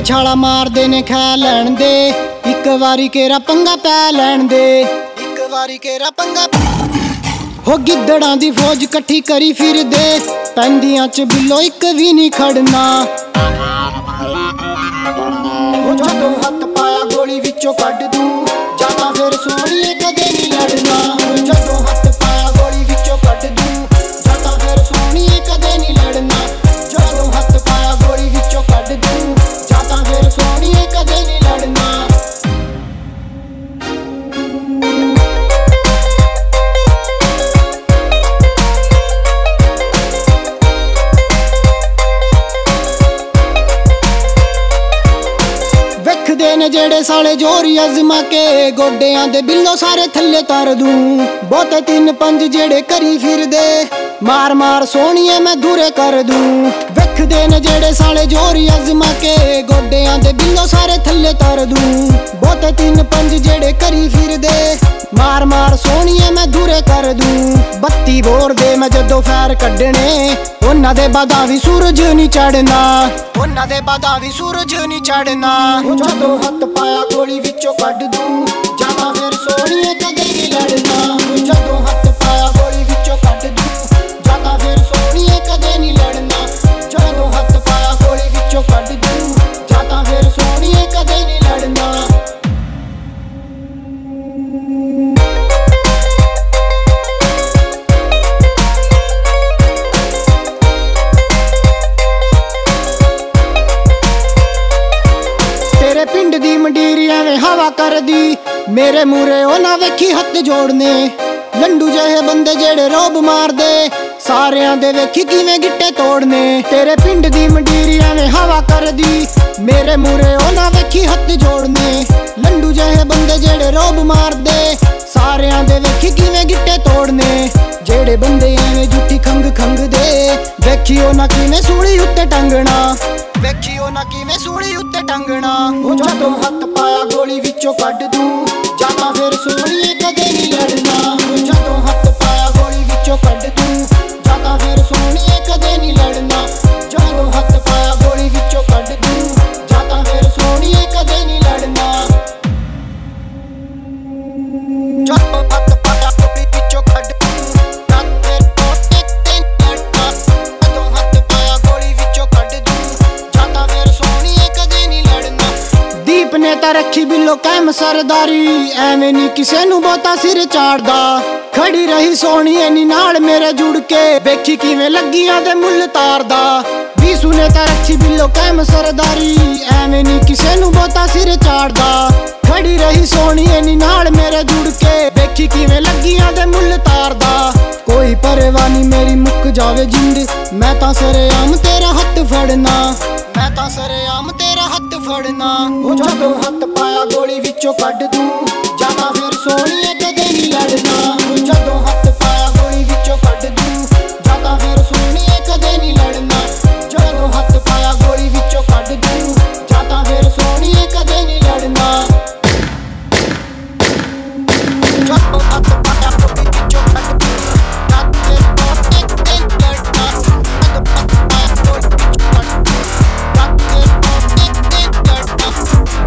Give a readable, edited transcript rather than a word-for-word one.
छाला मारदे ने खै लैण दे, इक वारी केरा पंगा पै लैण दे, इक वारी केरा पंगा हो गिद्दड़ां दी फौज कट्ठी करी फिरदे, पैंदियां च बिल्लो इक भी नहीं खड़ना। जदों हत्थ पाया गोली विचों कड्ड दूं, जाना फिर सोहणीए कदे नहीं लड़ना। जदों हत्थ पाया गोली विचों कड्ड दूं, जाना फिर सोहणीए कदे नहीं लड़ना। जदों हत्थ पाया गोली विचों कड्ड दूं, जाना फिर सोहणीए कदे नहीं लड़ना। वेखदे ने जेड़े साले जोरी अजमा के, गोडियां दे बिल्लो सारे थल्ले तर दूं। बहुते 3-5 जेड़े करी फिरदे, मार मार सोहणीए मैं दूरे कर दूं। वेखदे ने जेड़े साले जोरी अजमा के, गोडियां दे बिल्लो सारे थल्ले तर दूं। बहुते 3-5 जेड़े करी फिरदे, मार मार सोहणीए मैं दूरे कर दूं। 32 बोर दे मैं जदों फैर कड्डने, उन्हां दे बादां भी सूरज नहीं चढ़ना, उन्हां दे बादां भी सूरज नहीं चढ़ना। जदों हत्थ पाया गोली विचों कड्ड दूं, जाना फिर सोहणीए कदे नहीं लड़ना। जदों हत्थ पाया गोली विचों कड्ड दूं, जाना फिर सोहणीए कदे नहीं लड़ना। जदों हत्थ पाया गोली विचों कड्ड दूं, जाना फिर सोहणीए कदे नहीं लड़ना। तेरे पिंड दी मंडीरी एवें हवा कर दी, मेरे मूरे ओ ना वेखी हत्थ जोड़ने। लंडू जहे बंदे जेड़े रोब मार दे, सारियां दे वेखी किवें गिट्टे तोड़ने। तेरे पिंड दी मंडीरी एवें हवा कर दी, मेरे मूरे ओ ना वेखी हत्थ जोड़ने। लंडू जहे बंदे जेड़े रोब मार दे, सारियां दे वेखी किवें गिट्टे तोड़ने। जेड़े बंदे एवें जुठी खंग खंग दे, वेखियो ना किवें सूली उत्ते टंगना, वेखियो ना किवें सूली उत्ते टंगना। जदों हत्थ पाया गोली विचों कड्ड दूं, जाना फिर सोहणीए कदे नहीं लड़ना। जदों हत्थ पाया गोली विचों कड्ड दूं, जाना फिर सोहणीए कदे नहीं लड़ना। जदों हत्थ पाया गोली विचों कड्ड दूं, जाना फिर सोहणीए कदे नहीं लड़ना। जदों हत्थ पाया गोली विचों कड्ड दूं, जाना फिर सोहणीए कदे नहीं लड़ना। जदों हत्थ पाया गोली विचों कड्ड दूं, जाना फिर सोहणीए कदे नहीं लड़ना। दीप ने तां रखी बिल्लो कायम सरदारी, एवें नहीं किसे नूं बहुता सिर चाड़दा। खड़ी रही सोहणीए नी नाल मेरे जुड़ के, वेखी किवें लग्गियां दे मुੱਲ तारदा। बीसू ने तां रखी बिल्लो कायम सरदारी, एवें नहीं किसे नूं बहुता सिर चाड़दा। खड़ी रही सोहणीए नी नाल मेरे जुड़ के, वेखी किवें लग्गियां दे मुੱਲ तारदा। कोई परवाह नहीं मेरी मुक जावे जिंद, मैं तां सरेआम तेरा हत्थ फड़ना, मैं तां सरेआम तेरा हत्थ फड़ना। जदों हत्थ पाया गोली विचों कड्ड दूं,